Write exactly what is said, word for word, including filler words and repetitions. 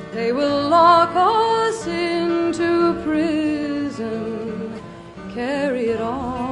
They will lock us into prison, carry it on.